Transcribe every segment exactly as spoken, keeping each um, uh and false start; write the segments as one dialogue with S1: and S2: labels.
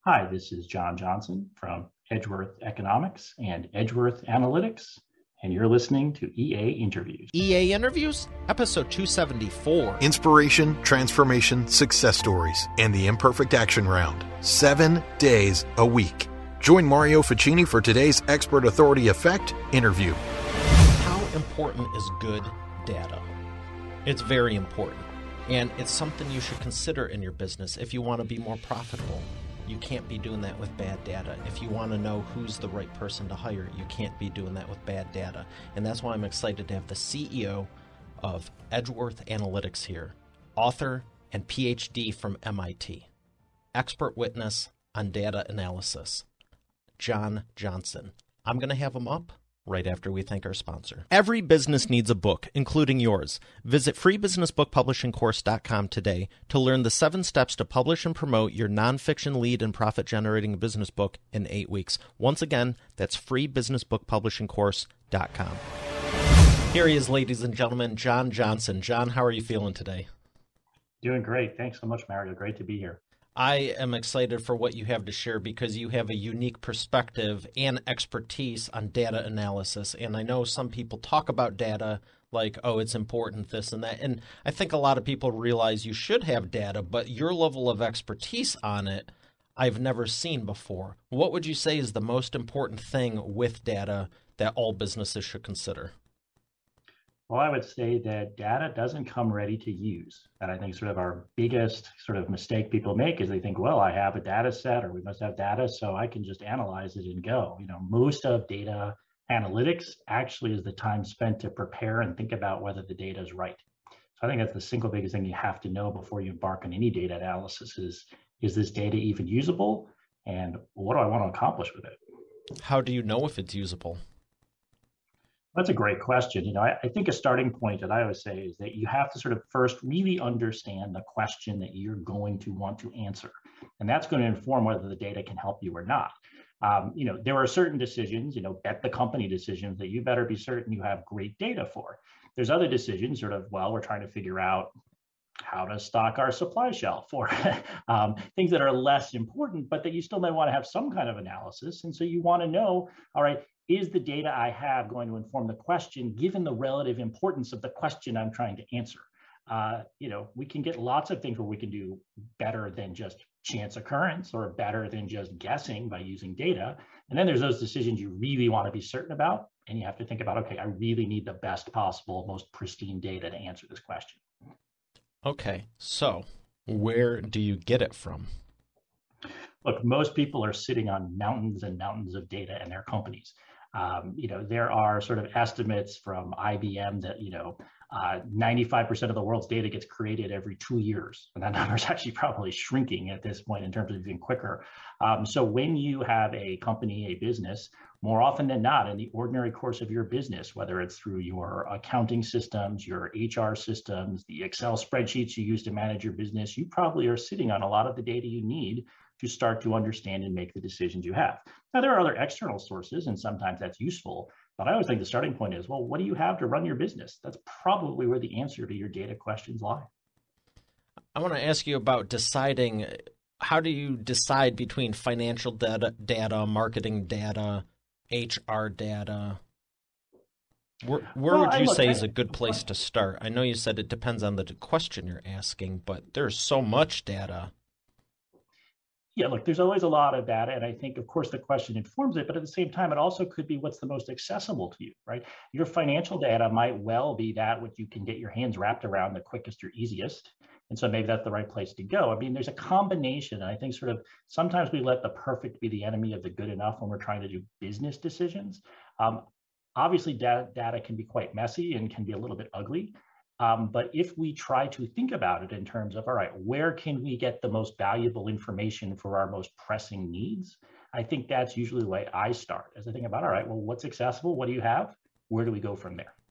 S1: Hi, this is John Johnson from Edgeworth Economics and Edgeworth Analytics, and you're listening to E A Interviews.
S2: E A Interviews, episode two seventy-four.
S3: Inspiration, transformation, success stories, and the Imperfect Action Round. Seven days a week. Join Mario Ficini for today's Expert Authority Effect interview.
S2: How important is good data? It's very important, and it's something you should consider in your business if you want to be more profitable. You can't be doing that with bad data. If you want to know who's the right person to hire, you can't be doing that with bad data. And that's why I'm excited to have the C E O of Edgeworth Analytics here, author and P H D from M I T, expert witness on data analysis, John Johnson. I'm going to have him up right after we thank our sponsor. Every business needs a book, including yours. Visit free business book publishing course dot com today to learn the seven steps to publish and promote your nonfiction lead and profit-generating business book in eight weeks. Once again, that's free business book publishing course dot com. Here he is, ladies and gentlemen, John Johnson. John, how are you feeling today?
S1: Doing great. Thanks so much, Mario. Great to be here.
S2: I am excited for what you have to share because you have a unique perspective and expertise on data analysis. And I know some people talk about data like, oh, it's important, this and that. And I think a lot of people realize you should have data, but your level of expertise on it, I've never seen before. What would you say is the most important thing with data that all businesses should consider?
S1: Well, I would say that data doesn't come ready to use. And I think sort of our biggest sort of mistake people make is they think, well, I have a data set or we must have data, so I can just analyze it and go. You know, most of data analytics actually is the time spent to prepare and think about whether the data is right. So I think that's the single biggest thing you have to know before you embark on any data analysis is, is this data even usable? And what do I want to accomplish with it?
S2: How do you know if it's usable?
S1: That's a great question. You know, I, I think a starting point that I always say is that you have to sort of first really understand the question that you're going to want to answer. And that's going to inform whether the data can help you or not. Um, you know, there are certain decisions, you know, bet the company decisions that you better be certain you have great data for. There's other decisions sort of, well, we're trying to figure out how to stock our supply shelf or um, things that are less important, but that you still may want to have some kind of analysis. And so you want to know, all right, is the data I have going to inform the question, given the relative importance of the question I'm trying to answer? Uh, you know, we can get lots of things where we can do better than just chance occurrence or better than just guessing by using data. And then there's those decisions you really want to be certain about. And you have to think about, okay, I really need the best possible, most pristine data to answer this question.
S2: Okay, so where do you get it from?
S1: Look, most people are sitting on mountains and mountains of data in their companies. Um, you know, there are sort of estimates from I B M that, you know, uh, ninety-five percent of the world's data gets created every two years. And that number is actually probably shrinking at this point in terms of being quicker. Um, so when you have a company, a business, more often than not, in the ordinary course of your business, whether it's through your accounting systems, your H R systems, the Excel spreadsheets you use to manage your business, you probably are sitting on a lot of the data you need to start to understand and make the decisions you have. Now, there are other external sources, and sometimes that's useful, but I always think the starting point is, well, what do you have to run your business? That's probably where the answer to your data questions lie.
S2: I want to ask you about deciding, how do you decide between financial data, data marketing data, H R data? Where, where
S1: well,
S2: would you
S1: look,
S2: say
S1: I,
S2: is a good place to start? I know you said it depends on the question you're asking, but there's so much data.
S1: Yeah, look, there's always a lot of data. And I think, of course, the question informs it. But at the same time, it also could be what's the most accessible to you, right? Your financial data might well be that which you can get your hands wrapped around the quickest or easiest. And so maybe that's the right place to go. I mean, there's a combination. And I think sort of sometimes we let the perfect be the enemy of the good enough when we're trying to do business decisions. Um, obviously, data, data can be quite messy and can be a little bit ugly. Um, but if we try to think about it in terms of, all right, where can we get the most valuable information for our most pressing needs? I think that's usually the way I start, as I think about, all right, well, what's accessible? What do you have? Where do we go from there?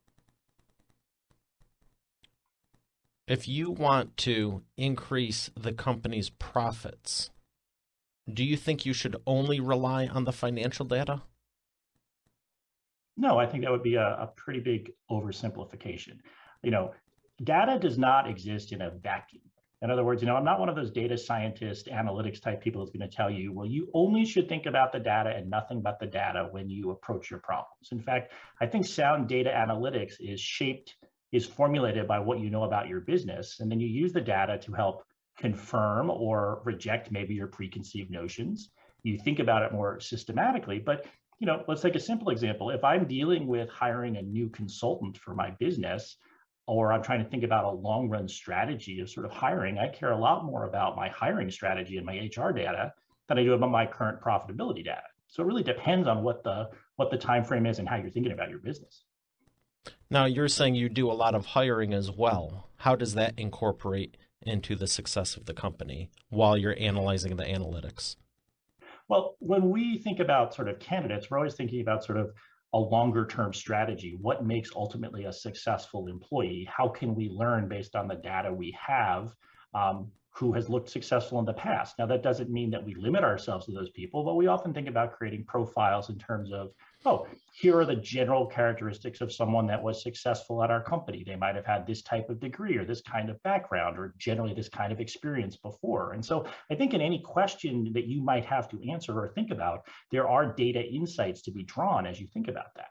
S2: If you want to increase the company's profits, do you think you should only rely on the financial data?
S1: No, I think that would be a, a pretty big oversimplification. You know, data does not exist in a vacuum. In other words, you know, I'm not one of those data scientist, analytics type people that's going to tell you, well, you only should think about the data and nothing but the data when you approach your problems. In fact, I think sound data analytics is shaped, is formulated by what you know about your business. And then you use the data to help confirm or reject maybe your preconceived notions. You think about it more systematically. But, you know, let's take a simple example. If I'm dealing with hiring a new consultant for my business, or I'm trying to think about a long run strategy of sort of hiring, I care a lot more about my hiring strategy and my H R data than I do about my current profitability data. So it really depends on what the what the time frame is and how you're thinking about your business.
S2: Now, you're saying you do a lot of hiring as well. How does that incorporate into the success of the company while you're analyzing the analytics?
S1: Well, when we think about sort of candidates, we're always thinking about sort of a longer term strategy. What makes ultimately a successful employee? How can we learn based on the data we have um, who has looked successful in the past? Now, that doesn't mean that we limit ourselves to those people, but we often think about creating profiles in terms of, oh, here are the general characteristics of someone that was successful at our company. They might have had this type of degree or this kind of background or generally this kind of experience before. And so I think in any question that you might have to answer or think about, there are data insights to be drawn as you think about that.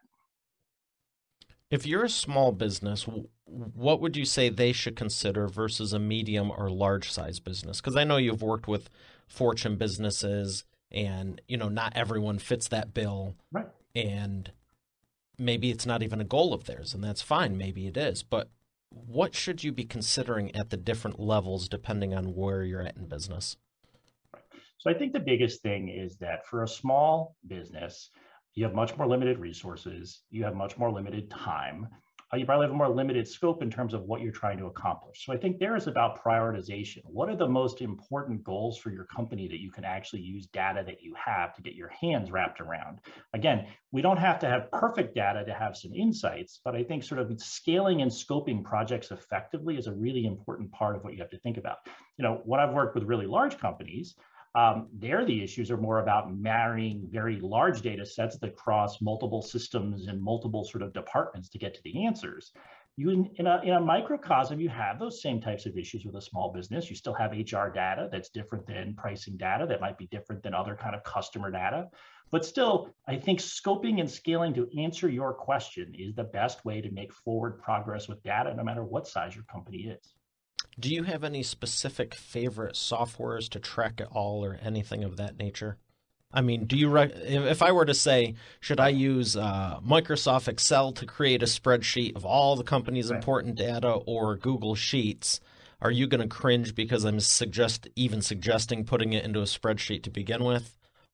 S2: If you're a small business, what would you say they should consider versus a medium or large size business? Because I know you've worked with Fortune businesses and, you know, not everyone fits that bill.
S1: Right.
S2: And maybe it's not even a goal of theirs, and that's fine. Maybe it is. But what should you be considering at the different levels depending on where you're at in business?
S1: So I think the biggest thing is that for a small business, you have much more limited resources. You have much more limited time. Uh, you probably have a more limited scope in terms of what you're trying to accomplish. So I think there is about prioritization. What are the most important goals for your company that you can actually use data that you have to get your hands wrapped around? Again, we don't have to have perfect data to have some insights, but I think sort of scaling and scoping projects effectively is a really important part of what you have to think about. You know, when I've worked with really large companies, Um, there, the issues are more about marrying very large data sets that cross multiple systems and multiple sort of departments to get to the answers. You in, in, a, in a microcosm, you have those same types of issues with a small business. You still have H R data that's different than pricing data, that might be different than other kind of customer data. But still, I think scoping and scaling to answer your question is the best way to make forward progress with data, no matter what size your company is.
S2: Do you have any specific favorite softwares to track it all or anything of that nature? I mean, do you rec- if I were to say, should I use uh, Microsoft Excel to create a spreadsheet of all the company's right. important data or Google Sheets, are you going to cringe because I'm suggest even suggesting putting it into a spreadsheet to begin with?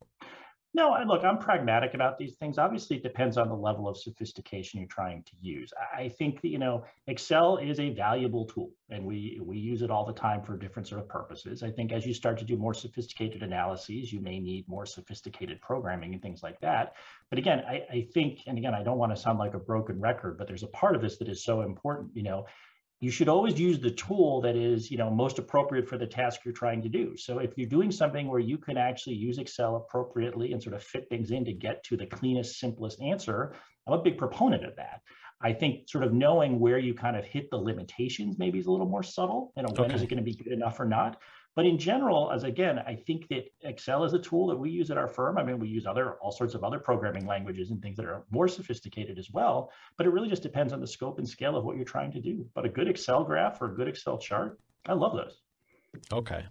S1: No, I look, I'm pragmatic about these things. Obviously, it depends on the level of sophistication you're trying to use. I think that, you know, Excel is a valuable tool, and we we use it all the time for different sort of purposes. I think as you start to do more sophisticated analyses, you may need more sophisticated programming and things like that. But again, I, I think, and again, I don't want to sound like a broken record, but there's a part of this that is so important, you know, you should always use the tool that is, you know, most appropriate for the task you're trying to do. So if you're doing something where you can actually use Excel appropriately and sort of fit things in to get to the cleanest, simplest answer, I'm a big proponent of that. I think sort of knowing where you kind of hit the limitations maybe is a little more subtle. You know, when
S2: okay.
S1: is it going to be good enough or not? But in general, as again, I think that Excel is a tool that we use at our firm. I mean, we use other all sorts of other programming languages and things that are more sophisticated as well. But it really just depends on the scope and scale of what you're trying to do. But a good Excel graph or a good Excel chart, I love those.
S2: Okay.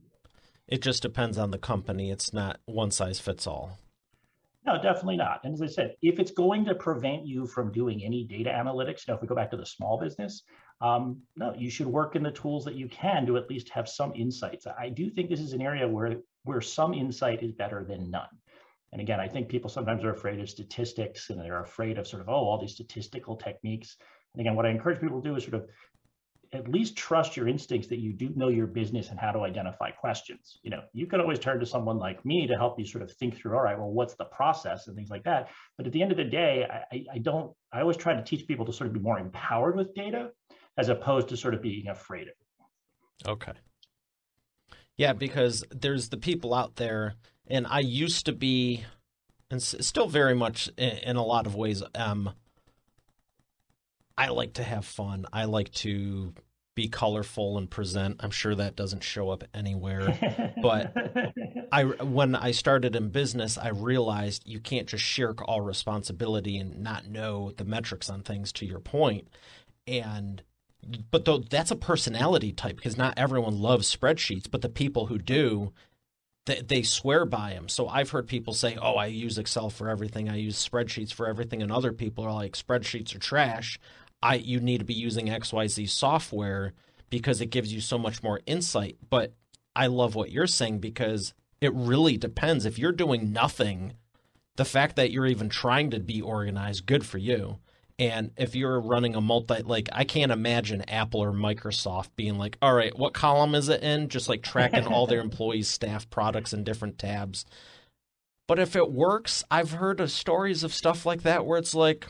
S2: It just depends on the company. It's not one size fits all.
S1: No, definitely not. And as I said, if it's going to prevent you from doing any data analytics, you know, if we go back to the small business, um, no, you should work in the tools that you can to at least have some insights. I do think this is an area where, where some insight is better than none. And again, I think people sometimes are afraid of statistics and they're afraid of sort of, oh, all these statistical techniques. And again, what I encourage people to do is sort of at least trust your instincts that you do know your business and how to identify questions. You know, you can always turn to someone like me to help you sort of think through, all right, well, what's the process and things like that. But at the end of the day, I, I don't, I always try to teach people to sort of be more empowered with data as opposed to sort of being afraid of it.
S2: Okay. Yeah, because there's the people out there, and I used to be, and still very much in, in a lot of ways, um, I like to have fun. I like to be colorful and present. I'm sure that doesn't show up anywhere. But I, when I started in business, I realized you can't just shirk all responsibility and not know the metrics on things, to your point. And but though that's a personality type, because not everyone loves spreadsheets, but the people who do, they, they swear by them. So I've heard people say, oh, I use Excel for everything. I use spreadsheets for everything. And other people are like, spreadsheets are trash. I you need to be using X Y Z software because it gives you so much more insight. But I love what you're saying, because it really depends. If you're doing nothing, the fact that you're even trying to be organized, good for you. And if you're running a multi, like I can't imagine Apple or Microsoft being like, all right, what column is it in? Just like tracking all their employees, staff, products in different tabs. But if it works, I've heard of stories of stuff like that where it's like,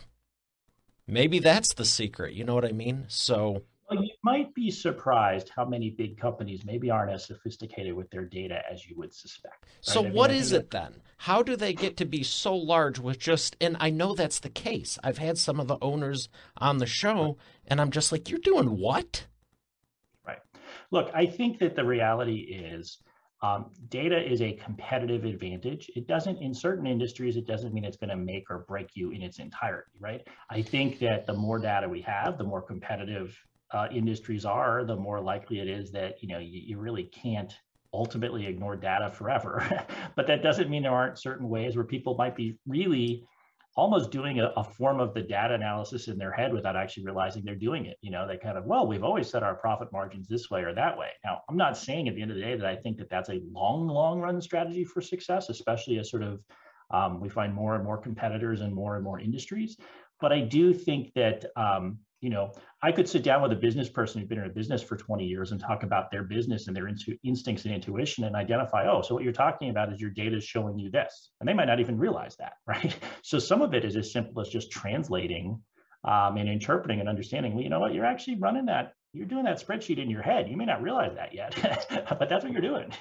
S2: maybe that's the secret. You know what I mean? So
S1: well, you might be surprised how many big companies maybe aren't as sophisticated with their data as you would suspect. Right?
S2: So
S1: I mean,
S2: what
S1: I
S2: is it then? How do they get to be so large with just, and I know that's the case. I've had some of the owners on the show, and I'm just like, you're doing what?
S1: Right. Look, I think that the reality is um, data is a competitive advantage. It doesn't, in certain industries, it doesn't mean it's going to make or break you in its entirety, right? I think that the more data we have, the more competitive uh, industries are, the more likely it is that, you know, you, you really can't ultimately ignore data forever. But that doesn't mean there aren't certain ways where people might be really almost doing a, a form of the data analysis in their head without actually realizing they're doing it. You know, they kind of, well, we've always set our profit margins this way or that way. Now, I'm not saying at the end of the day that I think that that's a long, long run strategy for success, especially as sort of um, we find more and more competitors in more and more industries. But I do think that, um, you know, I could sit down with a business person who's been in a business for twenty years and talk about their business and their intu- instincts and intuition and identify, oh, so what you're talking about is your data is showing you this. And they might not even realize that, right? So some of it is as simple as just translating um, and interpreting and understanding, well, you know what, you're actually running that, you're doing that spreadsheet in your head. You may not realize that yet, but that's what you're doing.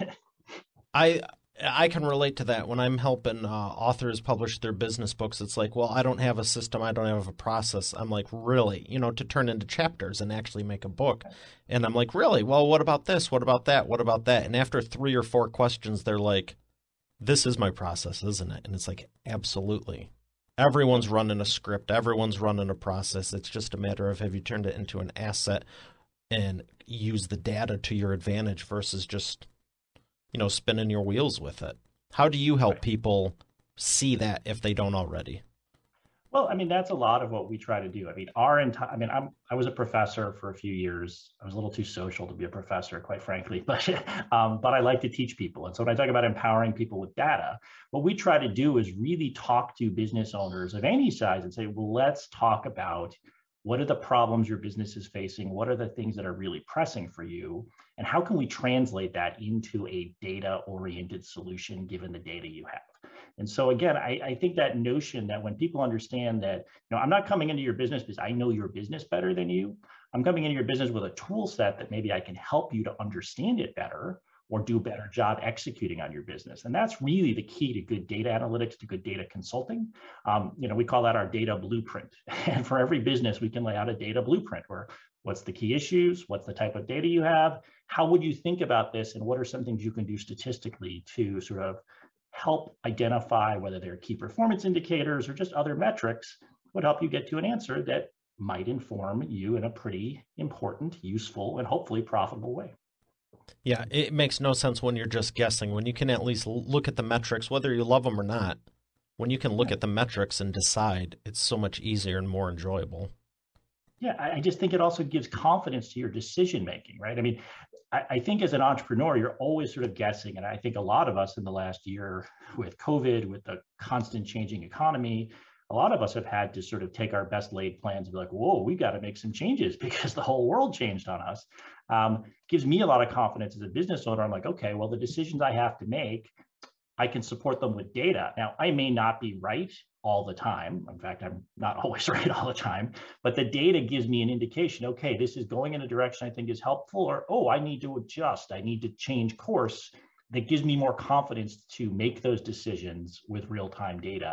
S2: I I can relate to that. When I'm helping uh, authors publish their business books, it's like, well, I don't have a system, I don't have a process. I'm like, really? You know, to turn into chapters and actually make a book. And I'm like, really? Well, what about this? What about that? What about that? And after three or four questions, they're like, this is my process, isn't it? And it's like, absolutely. Everyone's running a script. Everyone's running a process. It's just a matter of, have you turned it into an asset and use the data to your advantage versus just, you know, spinning your wheels with it. How do you help people see that if they don't already?
S1: Well, I mean, that's a lot of what we try to do. I mean, our entire, I mean, I'm, I was a professor for a few years. I was a little too social to be a professor, quite frankly, but, um, but I like to teach people. And so when I talk about empowering people with data, what we try to do is really talk to business owners of any size and say, well, let's talk about what are the problems your business is facing? What are the things that are really pressing for you? And how can we translate that into a data-oriented solution given the data you have? And so again, I, I think that notion that when people understand that, you know, I'm not coming into your business because I know your business better than you. I'm coming into your business with a tool set that maybe I can help you to understand it better or do a better job executing on your business. And that's really the key to good data analytics, to good data consulting. Um, you know, we call that our data blueprint. And for every business, we can lay out a data blueprint where what's the key issues, what's the type of data you have, how would you think about this, and what are some things you can do statistically to sort of help identify whether they're key performance indicators or just other metrics would help you get to an answer that might inform you in a pretty important, useful, and hopefully profitable way.
S2: Yeah, it makes no sense when you're just guessing. When you can at least look at the metrics, whether you love them or not, when you can look at the metrics and decide, it's so much easier and more enjoyable.
S1: Yeah, I just think it also gives confidence to your decision making, right? I mean, I, I think as an entrepreneur, you're always sort of guessing. And I think a lot of us in the last year with COVID, with the constant changing economy, a lot of us have had to sort of take our best laid plans and be like, whoa, we got to make some changes because the whole world changed on us. Um, gives me a lot of confidence as a business owner. I'm like, okay, well, the decisions I have to make, I can support them with data. Now, I may not be right all the time. In fact, I'm not always right all the time, but the data gives me an indication, okay, this is going in a direction I think is helpful, or, oh, I need to adjust. I need to change course. That gives me more confidence to make those decisions with real-time data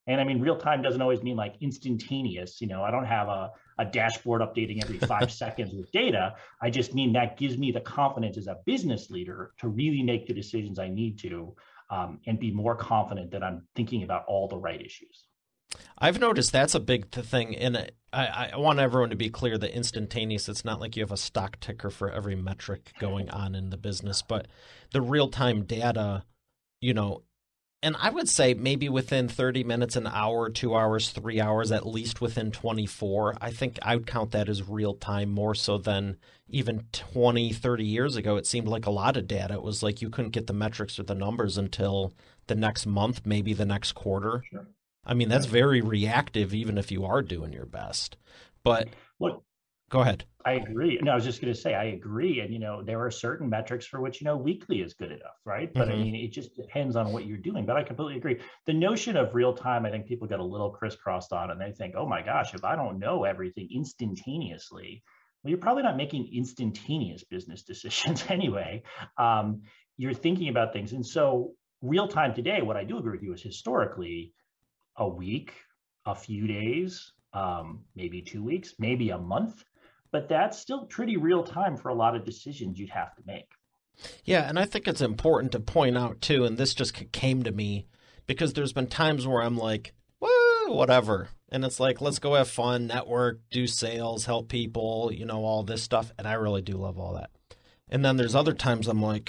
S1: And I mean, real time doesn't always mean like instantaneous. You know, I don't have a, a dashboard updating every five seconds with data. I just mean that gives me the confidence as a business leader to really make the decisions I need to, um, and be more confident that I'm thinking about all the right issues.
S2: I've noticed that's a big thing. And I, I want everyone to be clear that instantaneous, it's not like you have a stock ticker for every metric going on in the business, but the real-time data, you know, and I would say maybe within thirty minutes, an hour, two hours, three hours, at least within twenty-four. I think I would count that as real time more so than even twenty, thirty years ago. It seemed like a lot of data. It was like you couldn't get the metrics or the numbers until the next month, maybe the next quarter.
S1: Sure.
S2: I mean, that's very reactive, even if you are doing your best. But
S1: Look,
S2: go ahead.
S1: I agree. No, I was just going to say, I agree. And, you know, there are certain metrics for which, you know, weekly is good enough, right? But mm-hmm. I mean, it just depends on what you're doing. But I completely agree. The notion of real time, I think people get a little crisscrossed on, and they think, oh my gosh, if I don't know everything instantaneously, well, you're probably not making instantaneous business decisions anyway. Um, you're thinking about things. And so real time today, what I do agree with you is historically a week, a few days, um, maybe two weeks, maybe a month. But that's still pretty real time for a lot of decisions you'd have to make.
S2: Yeah, and I think it's important to point out too, and this just came to me because there's been times where I'm like, woo, whatever. And it's like, let's go have fun, network, do sales, help people, you know, all this stuff. And I really do love all that. And then there's other times I'm like,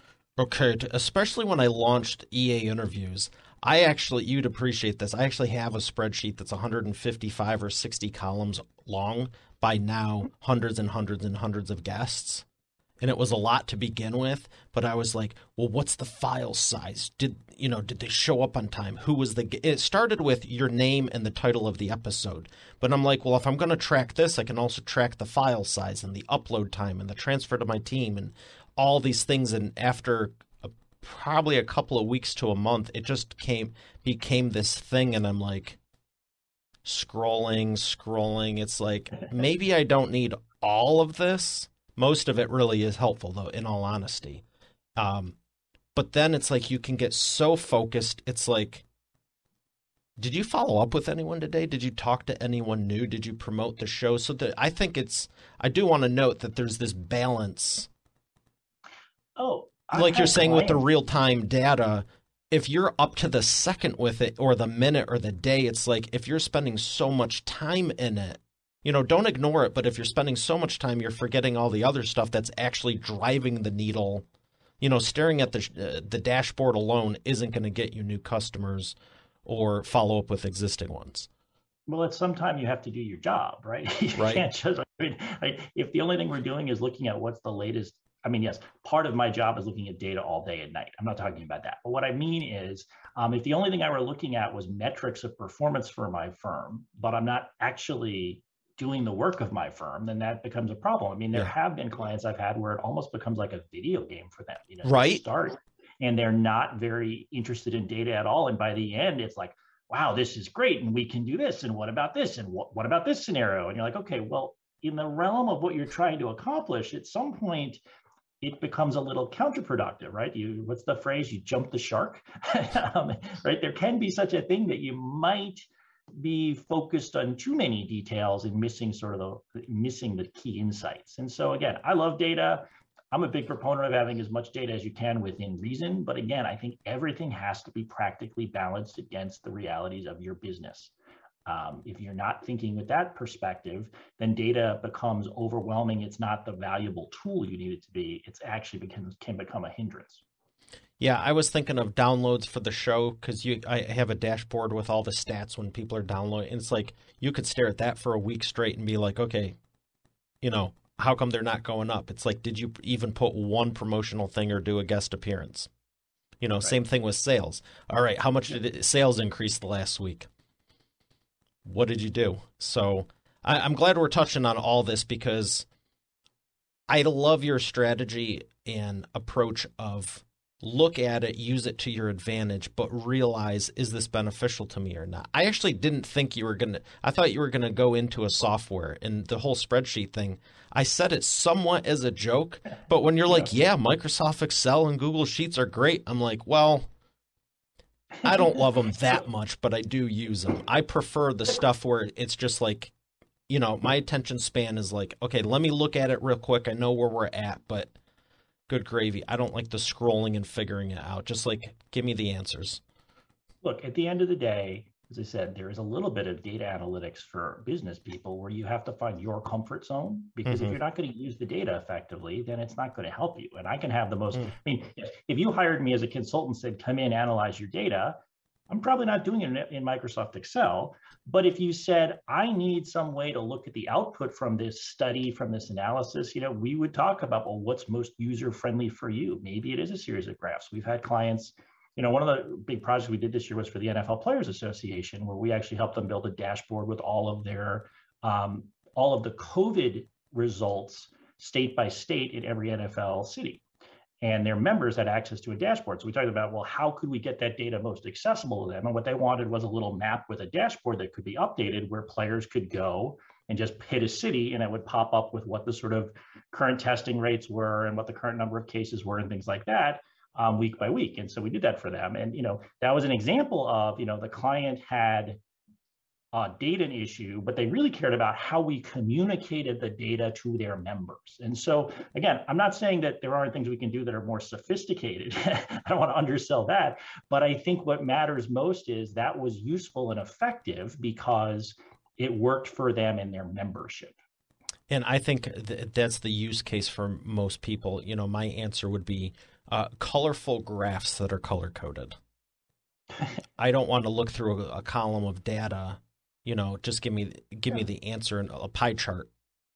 S2: okay, especially when I launched E A Interviews, I actually, you'd appreciate this. I actually have a spreadsheet that's one hundred fifty-five or sixty columns long. By now, hundreds and hundreds and hundreds of guests. And it was a lot to begin with, but I was like, well, what's the file size? Did, you know, did they show up on time? Who was the, it started with your name and the title of the episode. But I'm like, well, if I'm going to track this, I can also track the file size and the upload time and the transfer to my team and all these things. And after a, probably a couple of weeks to a month, it just came, became this thing. And I'm like, scrolling, scrolling. It's like, maybe I don't need all of this. Most of it really is helpful, though, in all honesty. Um, but then it's like you can get so focused. It's like, did you follow up with anyone today? Did you talk to anyone new? Did you promote the show? So that I think it's, I do want to note that there's this balance.
S1: Oh,
S2: like you're saying with the real-time data, if you're up to the second with it or the minute or the day, it's like if you're spending so much time in it, you know, don't ignore it. But if you're spending so much time, you're forgetting all the other stuff that's actually driving the needle. You know, staring at the uh, the dashboard alone isn't going to get you new customers or follow up with existing ones.
S1: Well, at some time you have to do your job, right? You
S2: right.
S1: can't just, I mean, like, if the only thing we're doing is looking at what's the latest, I mean, yes, part of my job is looking at data all day and night. I'm not talking about that. But what I mean is, um, if the only thing I were looking at was metrics of performance for my firm, but I'm not actually doing the work of my firm, then that becomes a problem. I mean, there yeah. have been clients I've had where it almost becomes like a video game for them. You know,
S2: right.
S1: Start, and they're not very interested in data at all. And by the end, it's like, wow, this is great. And we can do this. And what about this? And what, what about this scenario? And you're like, okay, well, in the realm of what you're trying to accomplish, at some point, it becomes a little counterproductive, right? You, what's the phrase? You jump the shark, um, right? There can be such a thing that you might be focused on too many details and missing sort of the missing the key insights. And so again, I love data. I'm a big proponent of having as much data as you can within reason. But again, I think everything has to be practically balanced against the realities of your business. Um, if you're not thinking with that perspective, then data becomes overwhelming. It's not the valuable tool you need it to be. It's actually becomes, can become a hindrance.
S2: Yeah, I was thinking of downloads for the show because you, I have a dashboard with all the stats when people are downloading. And it's like you could stare at that for a week straight and be like, okay, you know, how come they're not going up? It's like, did you even put one promotional thing or do a guest appearance? You know, right. Same thing with sales. All right, how much did it, sales increase the last week? What did you do? So I, I'm glad we're touching on all this because I love your strategy and approach of look at it, use it to your advantage, but realize, is this beneficial to me or not? I actually didn't think you were going to, I thought you were going to go into a software and the whole spreadsheet thing. I said it somewhat as a joke, but when you're like, yeah, Microsoft Excel and Google Sheets are great, I'm like, well, I don't love them that much, but I do use them. I prefer the stuff where it's just like, you know, my attention span is like, okay, let me look at it real quick. I know where we're at, but good gravy. I don't like the scrolling and figuring it out. Just like, give me the answers.
S1: Look, at the end of the day, as I said, there is a little bit of data analytics for business people where you have to find your comfort zone, because mm-hmm. if you're not going to use the data effectively, then it's not going to help you. And I can have the most, mm. I mean, if you hired me as a consultant, said, come in, analyze your data, I'm probably not doing it in, in Microsoft Excel. But if you said, I need some way to look at the output from this study, from this analysis, you know, we would talk about, well, what's most user-friendly for you? Maybe it is a series of graphs. We've had clients, you know, one of the big projects we did this year was for the N F L Players Association, where we actually helped them build a dashboard with all of their, um, all of the COVID results state by state in every N F L city. And their members had access to a dashboard. So we talked about, well, how could we get that data most accessible to them? And what they wanted was a little map with a dashboard that could be updated, where players could go and just hit a city and it would pop up with what the sort of current testing rates were and what the current number of cases were and things like that. Um, week by week. And so we did that for them. And, you know, that was an example of, you know, the client had a data issue, but they really cared about how we communicated the data to their members. And so, again, I'm not saying that there aren't things we can do that are more sophisticated. I don't want to undersell that. But I think what matters most is that was useful and effective because it worked for them and their membership.
S2: And I think th- that's the use case for most people. You know, my answer would be uh, colorful graphs that are color-coded. I don't want to look through a, a column of data. You know, just give me give yeah. me the answer in a pie chart.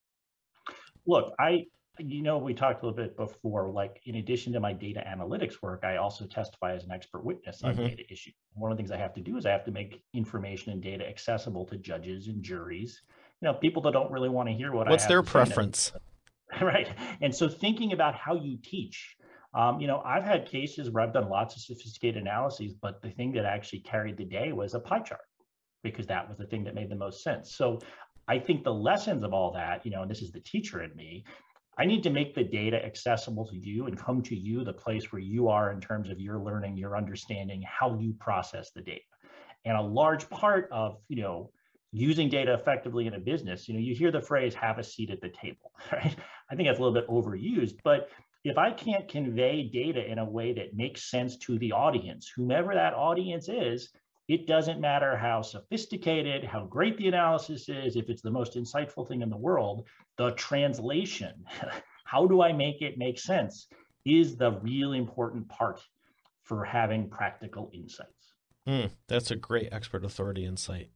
S1: Look, I, you know, we talked a little bit before, like in addition to my data analytics work, I also testify as an expert witness on mm-hmm. data issues. One of the things I have to do is I have to make information and data accessible to judges and juries. You know, people that don't really want to hear what
S2: What's
S1: I have
S2: their
S1: to
S2: preference?
S1: Say. Right. And so thinking about how you teach, um, you know, I've had cases where I've done lots of sophisticated analyses, but the thing that actually carried the day was a pie chart, because that was the thing that made the most sense. So I think the lessons of all that, you know, and this is the teacher in me, I need to make the data accessible to you and come to you, the place where you are in terms of your learning, your understanding, how you process the data. And a large part of, you know, using data effectively in a business, you know, you hear the phrase, have a seat at the table, right? I think that's a little bit overused, but if I can't convey data in a way that makes sense to the audience, whomever that audience is, it doesn't matter how sophisticated, how great the analysis is, if it's the most insightful thing in the world, the translation, how do I make it make sense, is the really important part for having practical insights.
S2: Mm, that's a great expert authority insight.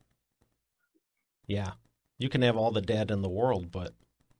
S2: Yeah, you can have all the data in the world, but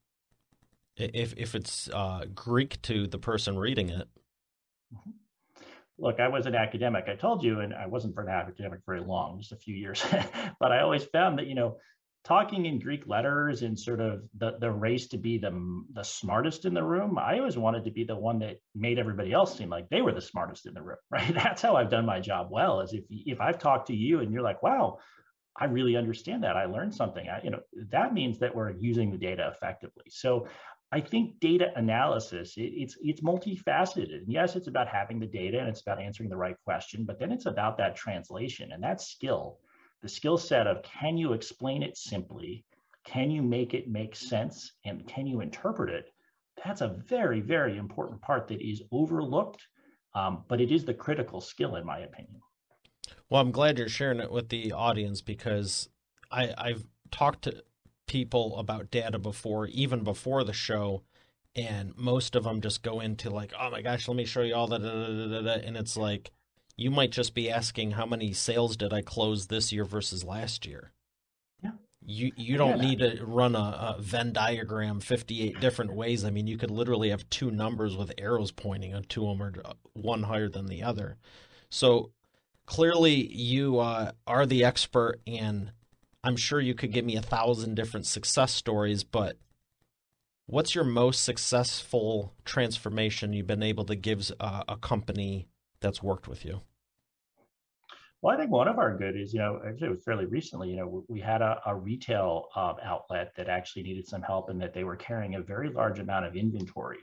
S2: if if it's uh, Greek to the person reading it.
S1: Mm-hmm. Look, I was an academic, I told you, and I wasn't for an academic very long, just a few years. But I always found that, you know, talking in Greek letters and sort of the, the race to be the, the smartest in the room, I always wanted to be the one that made everybody else seem like they were the smartest in the room, right? That's how I've done my job well, is if, if I've talked to you and you're like, wow, I really understand that, I learned something, I, you know, that means that we're using the data effectively. So I think data analysis, it, it's it's multifaceted. And yes, it's about having the data and it's about answering the right question, but then it's about that translation and that skill, the skill set of, can you explain it simply? Can you make it make sense? And can you interpret it? That's a very, very important part that is overlooked, um, but it is the critical skill in my opinion.
S2: Well, I'm glad you're sharing it with the audience, because I, I've talked to people about data before, even before the show, and most of them just go into like, oh my gosh, let me show you all that, and it's like, you might just be asking, how many sales did I close this year versus last year?
S1: Yeah.
S2: You you don't yeah. need to run a, a Venn diagram fifty-eight different ways. I mean, you could literally have two numbers with arrows pointing to them, or one higher than the other. So clearly you uh, are the expert, and I'm sure you could give me a thousand different success stories, but what's your most successful transformation you've been able to give a, a company that's worked with you?
S1: Well, I think one of our good is, you know, actually it was fairly recently, you know, we had a, a retail uh, outlet that actually needed some help, and that they were carrying a very large amount of inventory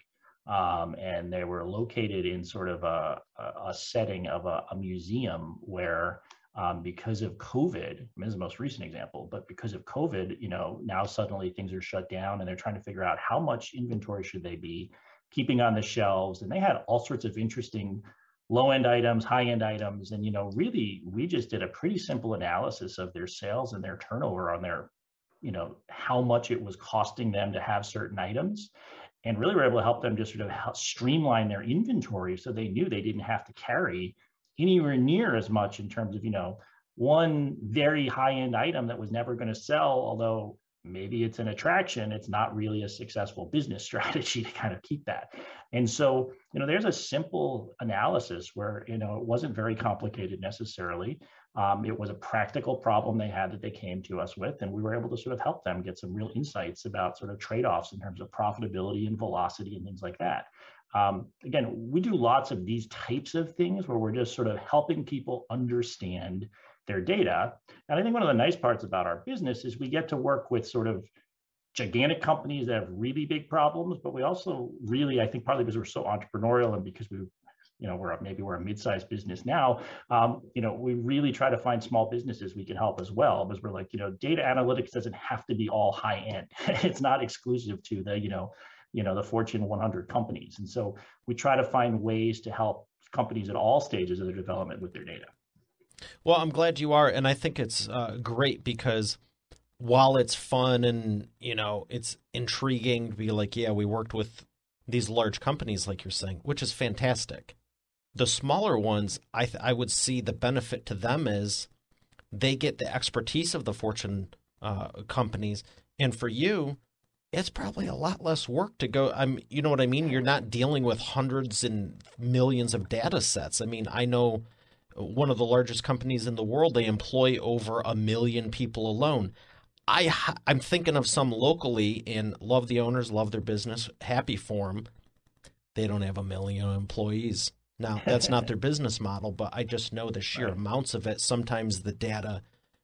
S1: Um, and they were located in sort of a, a setting of a, a museum where um, because of COVID, I mean, this is the most recent example, but because of COVID, you know, now suddenly things are shut down and they're trying to figure out how much inventory should they be keeping on the shelves. And they had all sorts of interesting low-end items, high-end items. And, you know, really, we just did a pretty simple analysis of their sales and their turnover on their, you know, how much it was costing them to have certain items. And really were able to help them just sort of help streamline their inventory so they knew they didn't have to carry anywhere near as much in terms of, you know, one very high-end item that was never going to sell, although maybe it's an attraction, it's not really a successful business strategy to kind of keep that. And so, you know, there's a simple analysis where, you know, it wasn't very complicated necessarily. Um, it was a practical problem they had that they came to us with, and we were able to sort of help them get some real insights about sort of trade-offs in terms of profitability and velocity and things like that. Um, again, we do lots of these types of things where we're just sort of helping people understand their data. And I think one of the nice parts about our business is we get to work with sort of gigantic companies that have really big problems, but we also really, I think partly because we're so entrepreneurial and because we, you know, we're maybe we're a mid-sized business now, um, you know, we really try to find small businesses we can help as well, because we're like, you know, data analytics doesn't have to be all high end. It's not exclusive to the, you know, you know, the Fortune one hundred companies. And so we try to find ways to help companies at all stages of their development with their data.
S2: Well, I'm glad you are. And I think it's uh, great because while it's fun and, you know, it's intriguing to be like, yeah, we worked with these large companies, like you're saying, which is fantastic. The smaller ones, I th- I would see the benefit to them is they get the expertise of the Fortune uh, companies. And for you, it's probably a lot less work to go. I'm, you know what I mean? You're not dealing with hundreds and millions of data sets. I mean, I know one of the largest companies in the world, they employ over a million people alone. I, I'm thinking of some locally and love the owners, love their business, happy for them. They don't have a million employees. Now, that's not their business model, but I just know the sheer right. amounts of it. Sometimes the data,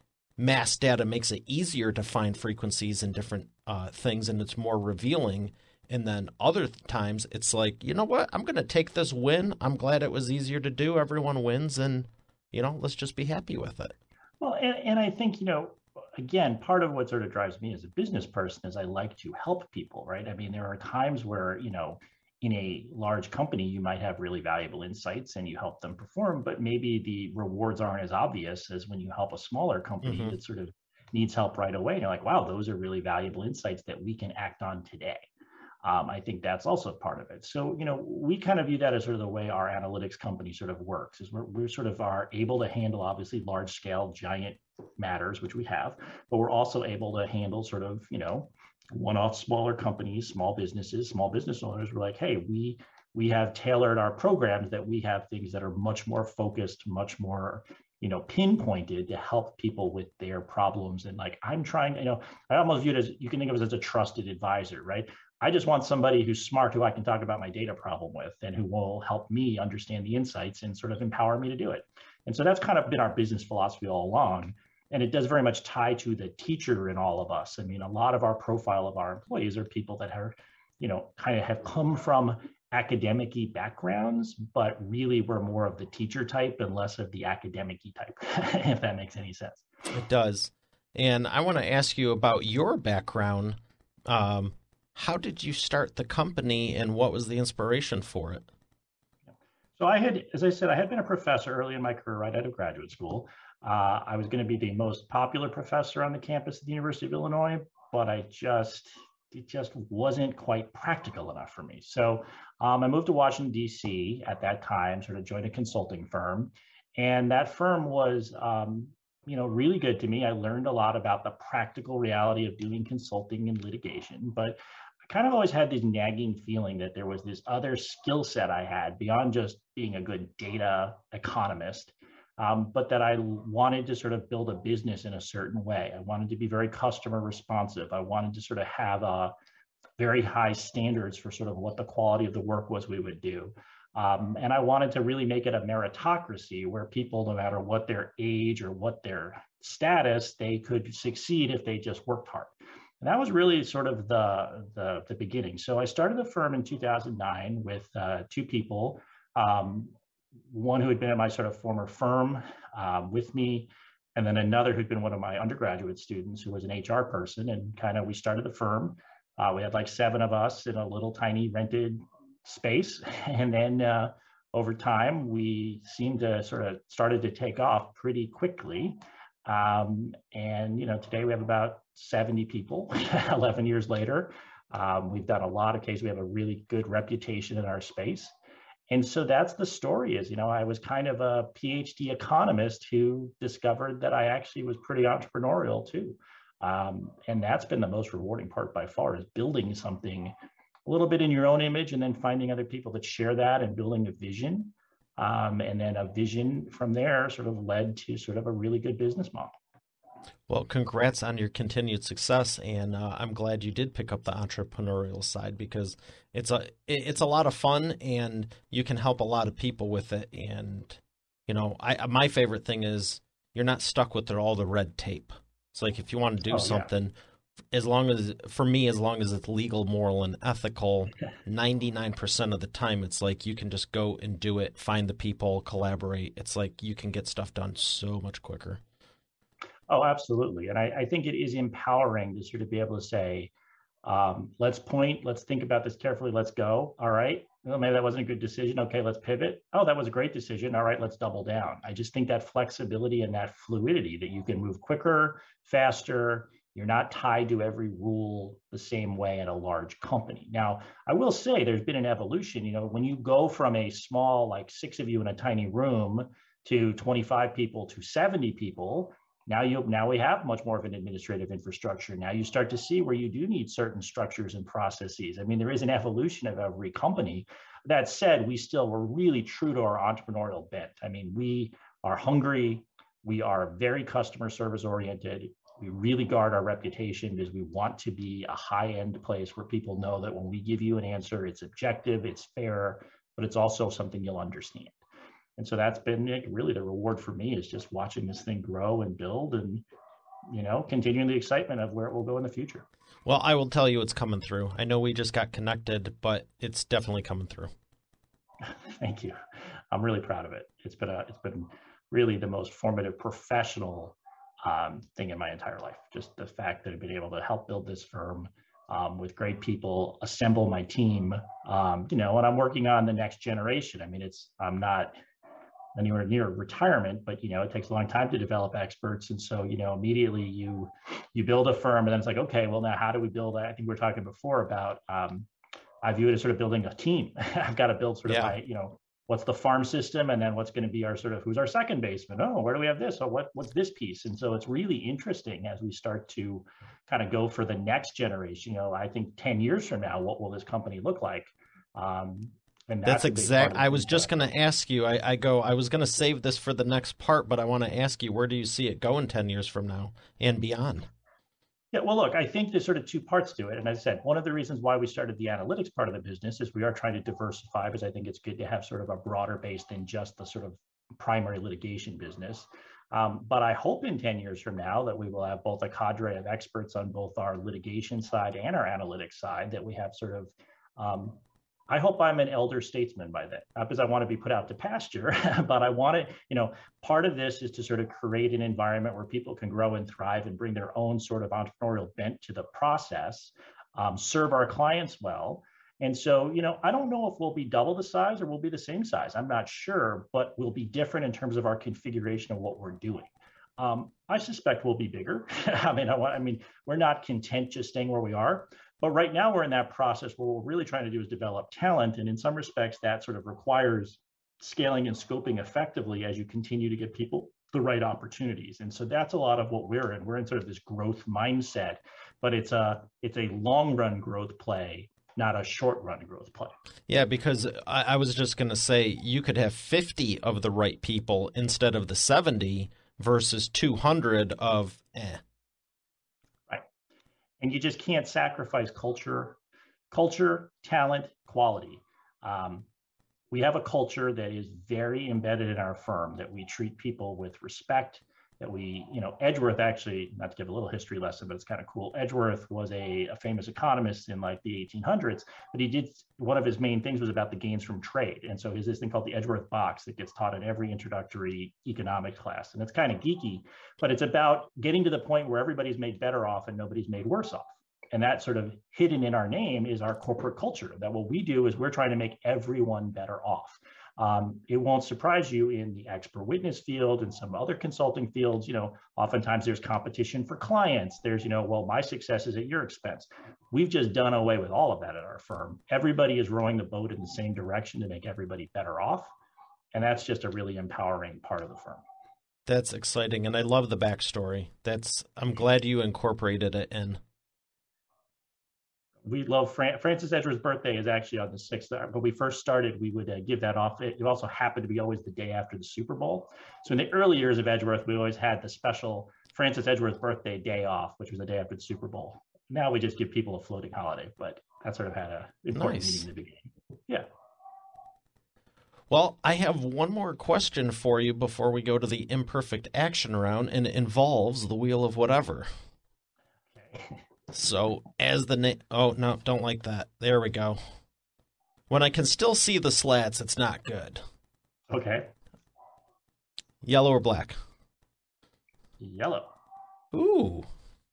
S2: mass data makes it easier to find frequencies and different uh, things, and it's more revealing. And then other times it's like, you know what, I'm going to take this win. I'm glad it was easier to do. Everyone wins, and, you know, let's just be happy with it.
S1: Well, and, and I think, you know, again, part of what sort of drives me as a business person is I like to help people, right? I mean, there are times where, you know, in a large company, you might have really valuable insights and you help them perform, but maybe the rewards aren't as obvious as when you help a smaller company mm-hmm. that sort of needs help right away. And you're like, wow, those are really valuable insights that we can act on today. Um, I think that's also part of it. So, you know, we kind of view that as sort of the way our analytics company sort of works, is we're, we're sort of are able to handle obviously large scale, giant matters, which we have, but we're also able to handle sort of, you know, one-off smaller companies, small businesses, small business owners. We're like, hey, we we have tailored our programs that we have things that are much more focused, much more, you know, pinpointed to help people with their problems. And like, I'm trying, you know, I almost view it as, you can think of it as a trusted advisor, right? I just want somebody who's smart, who I can talk about my data problem with, and who will help me understand the insights and sort of empower me to do it. And so that's kind of been our business philosophy all along. And it does very much tie to the teacher in all of us. I mean, a lot of our profile of our employees are people that are, you know, kind of have come from academic-y backgrounds, but really we're more of the teacher type and less of the academic-y type, if that makes any sense.
S2: It does. And I want to ask you about your background. Um, how did you start the company and what was the inspiration for it?
S1: So I had, as I said, I had been a professor early in my career right out of graduate school. Uh, I was going to be the most popular professor on the campus at the University of Illinois, but I just, it just wasn't quite practical enough for me. So um, I moved to Washington, D C at that time, sort of joined a consulting firm. And that firm was, um, you know, really good to me. I learned a lot about the practical reality of doing consulting and litigation, but I kind of always had this nagging feeling that there was this other skill set I had beyond just being a good data economist. Um, but that I wanted to sort of build a business in a certain way. I wanted to be very customer responsive. I wanted to sort of have a very high standards for sort of what the quality of the work was we would do. Um, and I wanted to really make it a meritocracy where people, no matter what their age or what their status, they could succeed if they just worked hard. And that was really sort of the, the, the beginning. So I started the firm in two thousand nine with uh, two people, um, one who had been at my sort of former firm um, with me, and then another who'd been one of my undergraduate students who was an H R person. And kind of we started the firm. Uh, we had like seven of us in a little tiny rented space. And then uh, over time, we seemed to sort of started to take off pretty quickly. Um, and, you know, today we have about seventy people, eleven years later. Um, we've done a lot of cases. We have a really good reputation in our space. And so that's the story is, you know, I was kind of a PhD economist who discovered that I actually was pretty entrepreneurial too. Um, and that's been the most rewarding part by far is building something a little bit in your own image and then finding other people that share that and building a vision. Um, and then a vision from there sort of led to sort of a really good business model.
S2: Well, congrats on your continued success, and uh, I'm glad you did pick up the entrepreneurial side because it's a it's a lot of fun, and you can help a lot of people with it. And you know, I my favorite thing is you're not stuck with all the red tape. It's like if you want to do
S1: oh,
S2: something,
S1: yeah.
S2: as long as for me, as long as it's legal, moral, and ethical, ninety-nine percent of the time, it's like you can just go and do it, find the people, collaborate. It's like you can get stuff done so much quicker.
S1: Oh, absolutely. And I, I think it is empowering to sort of be able to say, um, let's point, let's think about this carefully, let's go. All right. Well, maybe that wasn't a good decision. Okay, let's pivot. Oh, that was a great decision. All right, let's double down. I just think that flexibility and that fluidity that you can move quicker, faster. You're not tied to every rule the same way at a large company. Now, I will say there's been an evolution. You know, when you go from a small, like six of you in a tiny room to twenty-five people to seventy people, Now you now we have much more of an administrative infrastructure. Now you start to see where you do need certain structures and processes. I mean, there is an evolution of every company. That said, we still were really true to our entrepreneurial bent. I mean, we are hungry. We are very customer service oriented. We really guard our reputation because we want to be a high-end place where people know that when we give you an answer, it's objective, it's fair, but it's also something you'll understand. And so that's been really the reward for me is just watching this thing grow and build and, you know, continuing the excitement of where it will go in the future.
S2: Well, I will tell you it's coming through. I know we just got connected, but it's definitely coming through.
S1: Thank you. I'm really proud of it. It's been a, it's been really the most formative professional um, thing in my entire life. Just the fact that I've been able to help build this firm um, with great people, assemble my team, um, you know, and I'm working on the next generation. I mean, it's, I'm not anywhere near retirement, but, you know, it takes a long time to develop experts. And so, you know, immediately you, you build a firm and then it's like, okay, well now how do we build that? I think we were talking before about, um, I view it as sort of building a team. I've got to build sort of
S2: yeah.
S1: my, you know, what's the farm system and then what's going to be our sort of, who's our second baseman? Oh, where do we have this? Oh, what, what's this piece? And so it's really interesting as we start to kind of go for the next generation. You know, I think ten years from now, what will this company look like? Um, And that's,
S2: that's exact. I was just going to ask you. I, I go. I was going to save this for the next part, but I want to ask you, where do you see it going ten years from now and beyond?
S1: Yeah. Well, look, I think there's sort of two parts to it. And as I said, one of the reasons why we started the analytics part of the business is we are trying to diversify, because I think it's good to have sort of a broader base than just the sort of primary litigation business. Um, but I hope in ten years from now that we will have both a cadre of experts on both our litigation side and our analytics side, that we have sort of. Um, I hope I'm an elder statesman by then, not because I want to be put out to pasture, but I want to, you know, part of this is to sort of create an environment where people can grow and thrive and bring their own sort of entrepreneurial bent to the process, um, serve our clients well. And so, you know, I don't know if we'll be double the size or we'll be the same size. I'm not sure, but we'll be different in terms of our configuration of what we're doing. Um, I suspect we'll be bigger. I mean, I, want, I mean, we're not content just staying where we are. But right now we're in that process where what we're really trying to do is develop talent. And in some respects, that sort of requires scaling and scoping effectively as you continue to give people the right opportunities. And so that's a lot of what we're in. We're in sort of this growth mindset, but it's a, it's a long run growth play, not a short run growth play.
S2: Yeah, because I, I was just going to say you could have fifty of the right people instead of the seventy versus two hundred of eh.
S1: And you just can't sacrifice culture, culture, talent, quality. Um, we have a culture that is very embedded in our firm, that we treat people with respect, that we, you know, Edgeworth actually, not to give a little history lesson, but it's kind of cool. Edgeworth was a, a famous economist in like the eighteen hundreds, but he did, one of his main things was about the gains from trade. And so there's this thing called the Edgeworth box that gets taught in every introductory economics class. And it's kind of geeky, but it's about getting to the point where everybody's made better off and nobody's made worse off. And that sort of hidden in our name is our corporate culture, that what we do is we're trying to make everyone better off. Um, it won't surprise you in the expert witness field and some other consulting fields, you know, oftentimes there's competition for clients. There's, you know, well, my success is at your expense. We've just done away with all of that at our firm. Everybody is rowing the boat in the same direction to make everybody better off. And that's just a really empowering part of the firm.
S2: That's exciting. And I love the backstory. That's, I'm glad you incorporated it in.
S1: We love Fran- Francis Edgeworth's birthday is actually on the sixth. When we first started, we would uh, give that off. It also happened to be always the day after the Super Bowl. So in the early years of Edgeworth, we always had the special Francis Edgeworth birthday day off, which was the day after the Super Bowl. Now we just give people a floating holiday, but that sort of had an important
S2: Nice.
S1: meaning in the beginning. Yeah.
S2: Well, I have one more question for you before we go to the imperfect action round, and it involves the wheel of whatever.
S1: Okay.
S2: So as the name, oh, no, don't like that. There we go. When I can still see the slats, it's not good.
S1: Okay.
S2: Yellow or black?
S1: Yellow.
S2: Ooh,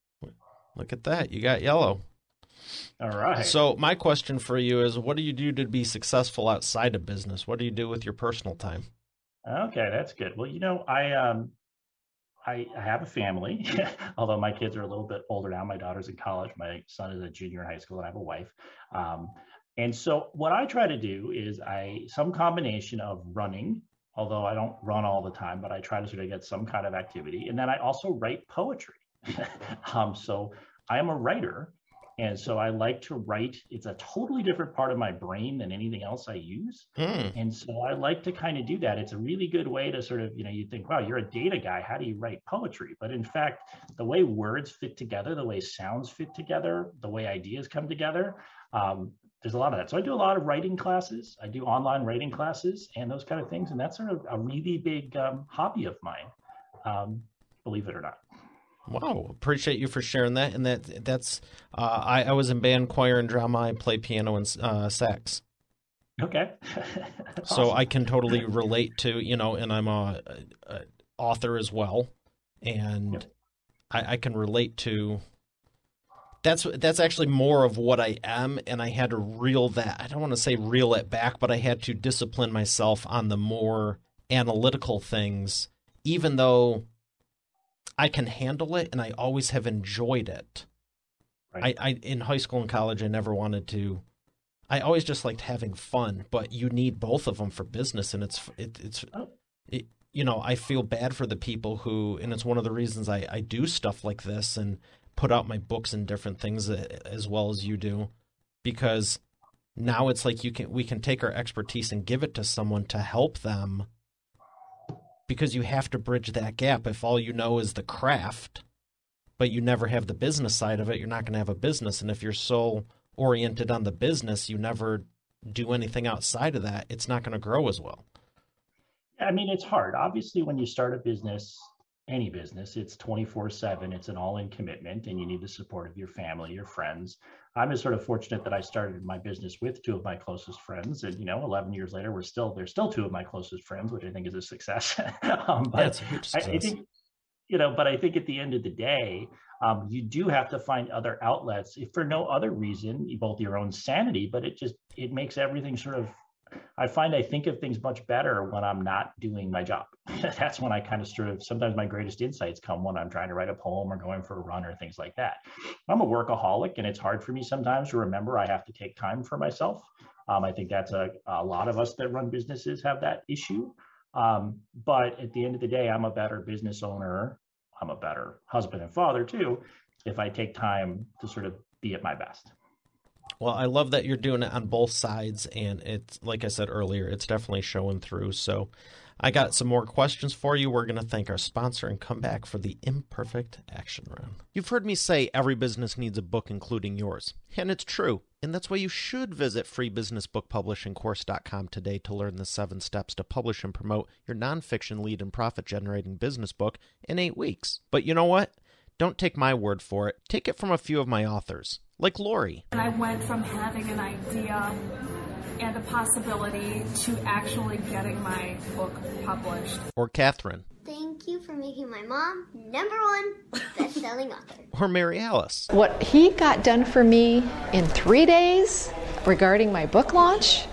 S2: look at that. You got yellow.
S1: All right.
S2: So my question for you is, what do you do to be successful outside of business? What do you do with your personal time?
S1: Okay, that's good. Well, you know, I um, I, I have a family, although my kids are a little bit older now. My daughter's in college. My son is a junior in high school, and I have a wife. Um, and so what I try to do is I some combination of running, although I don't run all the time, but I try to sort of get some kind of activity. And then I also write poetry. um, so I am a writer. And so I like to write. It's a totally different part of my brain than anything else I use.
S2: Mm.
S1: And so I like to kind of do that. It's a really good way to sort of, you know, you think, wow, you're a data guy. How do you write poetry? But in fact, the way words fit together, the way sounds fit together, the way ideas come together, um, there's a lot of that. So I do a lot of writing classes. I do online writing classes and those kind of things. And that's sort of a really big um, hobby of mine, um, believe it or not.
S2: Wow, appreciate you for sharing that. And that that's uh, I, I was in band, choir, and drama. I play piano and uh, sax.
S1: Okay.
S2: So
S1: Awesome.
S2: I can totally relate to, you know, and I'm a, a, a author as well, and
S1: Yep.
S2: I, I can relate to. That's that's actually more of what I am, and I had to reel that. I don't want to say reel it back, but I had to discipline myself on the more analytical things, even though I can handle it, and I always have enjoyed it.
S1: Right.
S2: I, I in high school and college, I never wanted to. I always just liked having fun, but you need both of them for business, and it's it, it's
S1: Oh.
S2: it, you know, I feel bad for the people who, and it's one of the reasons I, I do stuff like this and put out my books and different things as well as you do, because now it's like you can we can take our expertise and give it to someone to help them. Because you have to bridge that gap. If all you know is the craft, but you never have the business side of it, you're not going to have a business. And if you're so oriented on the business, you never do anything outside of that, it's not going to grow as well.
S1: I mean, it's hard. Obviously, when you start a business, any business, it's twenty-four seven. It's an all-in commitment, and you need the support of your family, your friends. I'm just sort of fortunate that I started my business with two of my closest friends, and you know, eleven years later, we're still they're still two of my closest friends, which I think is a success. um, but
S2: Yeah, it's a huge
S1: I,
S2: success.
S1: I think, you know, but I think at the end of the day, um, you do have to find other outlets, if for no other reason, both your own sanity, but it just it makes everything sort of. I find I think of things much better when I'm not doing my job. That's when I kind of sort of, sometimes my greatest insights come when I'm trying to write a poem or going for a run or things like that. I'm a workaholic, and it's hard for me sometimes to remember I have to take time for myself. Um, I think that's a, a lot of us that run businesses have that issue. Um, but at the end of the day, I'm a better business owner. I'm a better husband and father too, if I take time to sort of be at my best.
S2: Well, I love that you're doing it on both sides, and it's like I said earlier, it's definitely showing through. So I got some more questions for you. We're going to thank our sponsor and come back for the Imperfect Action Round. You've heard me say every business needs a book, including yours. And it's true. And that's why you should visit free business book publishing course dot com today to learn the seven steps to publish and promote your nonfiction lead and profit-generating business book in eight weeks. But you know what? Don't take my word for it. Take it from a few of my authors, like Lori.
S4: And I went from having an idea and a possibility to actually getting my book published.
S2: Or Catherine.
S5: Thank you for making my mom number one best-selling author.
S2: Or Mary Alice.
S6: What he got done for me in three days regarding my book launch,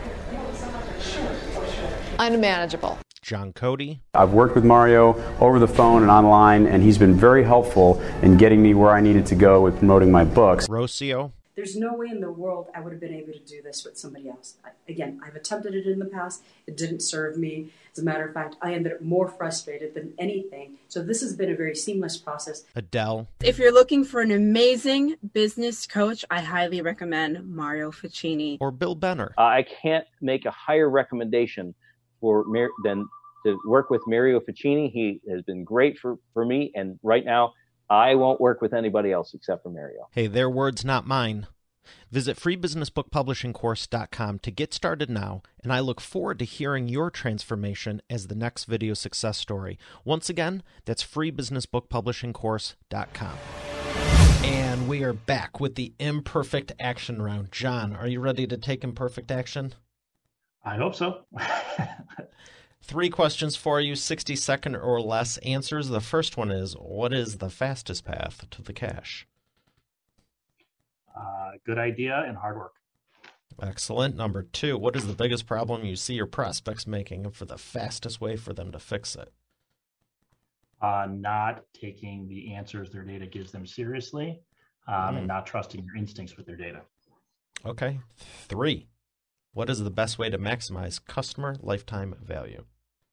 S6: unmanageable.
S2: John Cody.
S7: I've worked with Mario over the phone and online, and he's been very helpful in getting me where I needed to go with promoting my books.
S2: Rocio.
S8: There's no way in the world I would have been able to do this with somebody else. I, again, I've attempted it in the past. It didn't serve me. As a matter of fact, I ended up more frustrated than anything. So this has been a very seamless process.
S2: Adele.
S9: If you're looking for an amazing business coach, I highly recommend Mario Ficini.
S2: Or Bill Benner.
S10: Uh, I can't make a higher recommendation for Mar- than to work with Mario Ficini. He has been great for, for me, and right now, I won't work with anybody else except for Mario.
S2: Hey, their words, not mine. Visit free business book publishing course dot com to get started now, and I look forward to hearing your transformation as the next video success story. Once again, that's free business book publishing course dot com. And we are back with the Imperfect Action Round. John, are you ready to take imperfect action?
S1: I hope so.
S2: Three questions for you, sixty second or less answers. The first one is, what is the fastest path to the cash?
S1: Uh, good idea and hard work.
S2: Excellent. Number two, what is the biggest problem you see your prospects making, and for the fastest way for them to fix it?
S1: Uh, not taking the answers their data gives them seriously, um,
S2: mm.
S1: and not trusting your instincts with their data.
S2: Okay. Three, what is the best way to maximize customer lifetime value?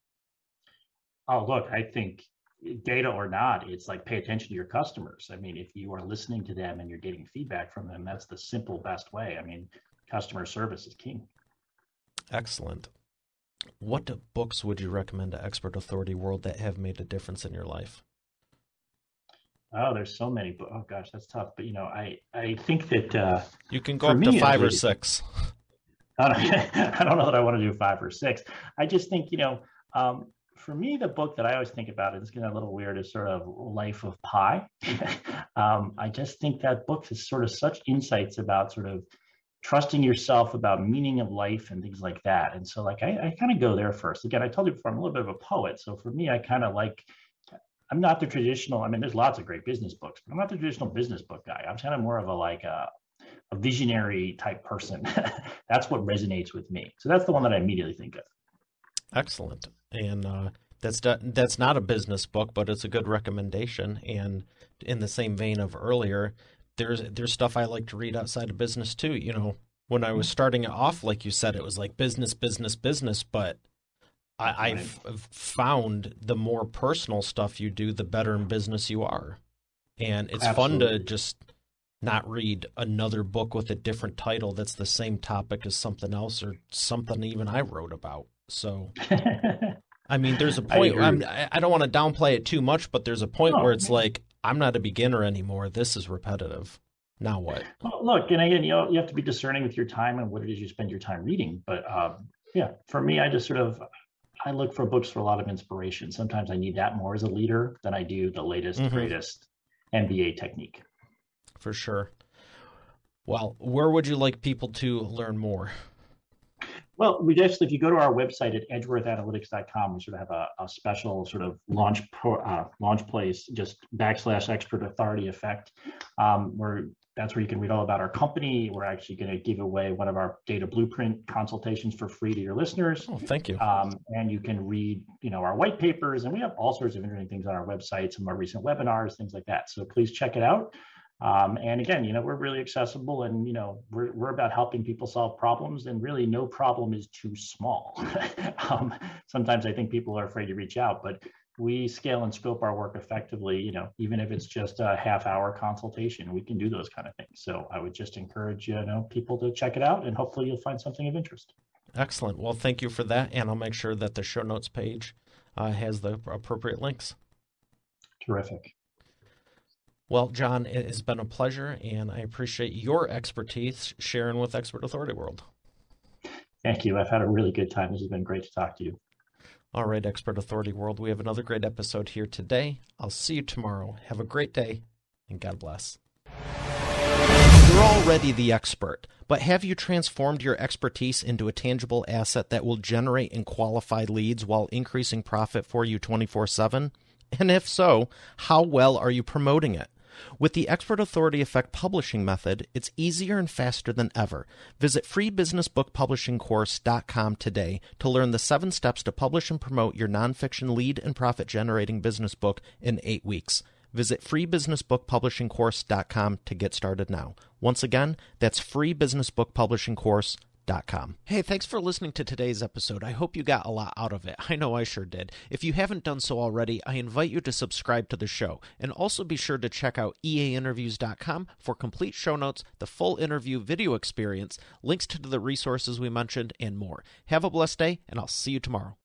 S1: Oh, look, I think data or not, it's like pay attention to your customers. I mean, if you are listening to them and you're getting feedback from them, that's the simple best way. I mean, customer service is king.
S2: Excellent. What books would you recommend to Expert Authority World that have made a difference in your life?
S1: Oh, there's so many. But oh gosh, that's tough. But you know, I I think that uh,
S2: you can go up to five or six.
S1: I don't, I don't know that I want to do five or six. I just think, you know, um, for me, the book that I always think about, it's getting a little weird, is sort of Life of Pi. um, I just think that book is sort of such insights about sort of trusting yourself, about meaning of life and things like that. And so like, I, I kind of go there first. Again, I told you before, I'm a little bit of a poet. So for me, I kind of like, I'm not the traditional, I mean, there's lots of great business books, but I'm not the traditional business book guy. I'm kind of more of a like a, a visionary type person. That's what resonates with me. So that's the one that I immediately think of.
S2: Excellent. And uh, that's that's not a business book, but it's a good recommendation. And in the same vein of earlier, there's there's stuff I like to read outside of business too. You know, when I was starting it off, like you said, it was like business, business, business. But I, I've found the more personal stuff you do, the better in business you are. And it's Absolutely. fun to just not read another book with a different title that's the same topic as something else or something even I wrote about. So, I mean, there's a point, I, I'm, I don't want to downplay it too much, but there's a point oh, where it's like, I'm not a beginner anymore. This is repetitive. Now what?
S1: Well, look, and again, you know, you have to be discerning with your time and what it is you spend your time reading. But um, yeah, for me, I just sort of, I look for books for a lot of inspiration. Sometimes I need that more as a leader than I do the latest, mm-hmm. greatest M B A technique.
S2: For sure. Well, where would you like people to learn more?
S1: Well, we just, if you go to our website at edgeworth analytics dot com, we sort of have a, a special sort of launch pro, uh, launch place, just backslash expert authority effect, um, where that's where you can read all about our company. We're actually going to give away one of our data blueprint consultations for free to your listeners.
S2: Oh, thank you.
S1: Um, and you can read, you know, our white papers, and we have all sorts of interesting things on our website, some of our recent webinars, things like that. So please check it out. Um, and again, you know, we're really accessible, and, you know, we're, we're about helping people solve problems, and really no problem is too small. um, sometimes I think people are afraid to reach out, but we scale and scope our work effectively. You know, even if it's just a half hour consultation, we can do those kind of things. So I would just encourage, you know, people to check it out, and hopefully you'll find something of interest.
S2: Excellent. Well, thank you for that, and I'll make sure that the show notes page uh, has the appropriate links.
S1: Terrific.
S2: Well, John, it has been a pleasure, and I appreciate your expertise sharing with Expert Authority World.
S1: Thank you. I've had a really good time. This has been great to talk to you.
S2: All right, Expert Authority World, we have another great episode here today. I'll see you tomorrow. Have a great day, and God bless. You're already the expert, but have you transformed your expertise into a tangible asset that will generate and qualify leads while increasing profit for you twenty-four seven? And if so, how well are you promoting it? With the Expert Authority Effect publishing method, it's easier and faster than ever. Visit free business book publishing course dot com today to learn the seven steps to publish and promote your nonfiction lead and profit-generating business book in eight weeks. Visit free business book publishing course dot com to get started now. Once again, that's free business book publishing course dot com. Hey, thanks for listening to today's episode. I hope you got a lot out of it. I know I sure did. If you haven't done so already, I invite you to subscribe to the show. And also be sure to check out E A interviews dot com for complete show notes, the full interview video experience, links to the resources we mentioned, and more. Have a blessed day, and I'll see you tomorrow.